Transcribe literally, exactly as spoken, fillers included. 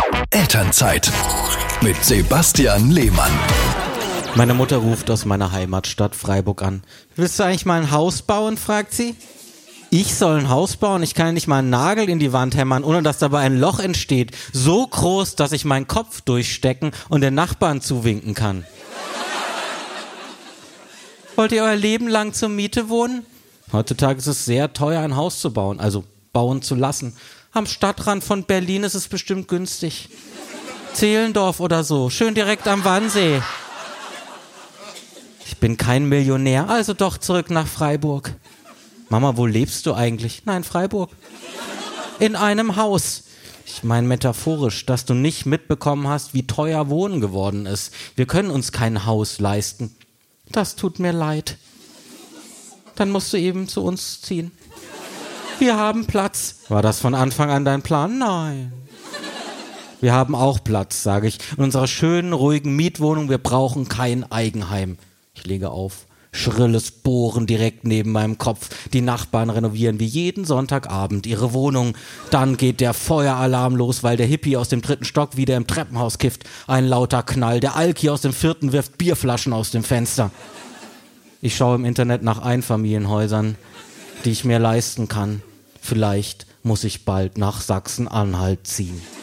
Elternzeit mit Sebastian Lehmann. Meine Mutter ruft aus meiner Heimatstadt Freiburg an. Willst du eigentlich mal ein Haus bauen, fragt sie. Ich soll ein Haus bauen? Ich kann ja nicht mal einen Nagel in die Wand hämmern, ohne dass dabei ein Loch entsteht. So groß, dass ich meinen Kopf durchstecken und den Nachbarn zuwinken kann. Wollt ihr euer Leben lang zur Miete wohnen? Heutzutage ist es sehr teuer, ein Haus zu bauen, also bauen zu lassen. Am Stadtrand von Berlin ist es bestimmt günstig. Zehlendorf oder so, schön direkt am Wannsee. Ich bin kein Millionär, also doch zurück nach Freiburg. Mama, wo lebst du eigentlich? Nein, Freiburg. In einem Haus. Ich meine metaphorisch, dass du nicht mitbekommen hast, wie teuer Wohnen geworden ist. Wir können uns kein Haus leisten. Das tut mir leid. Dann musst du eben zu uns ziehen. Wir haben Platz. War das von Anfang an dein Plan? Nein. Wir haben auch Platz, sage ich. In unserer schönen, ruhigen Mietwohnung. Wir brauchen kein Eigenheim. Ich lege auf. Schrilles Bohren direkt neben meinem Kopf. Die Nachbarn renovieren wie jeden Sonntagabend ihre Wohnung. Dann geht der Feueralarm los, weil der Hippie aus dem dritten Stock wieder im Treppenhaus kifft. Ein lauter Knall. Der Alki aus dem vierten wirft Bierflaschen aus dem Fenster. Ich schaue im Internet nach Einfamilienhäusern, die ich mir leisten kann. Vielleicht muss ich bald nach Sachsen-Anhalt ziehen.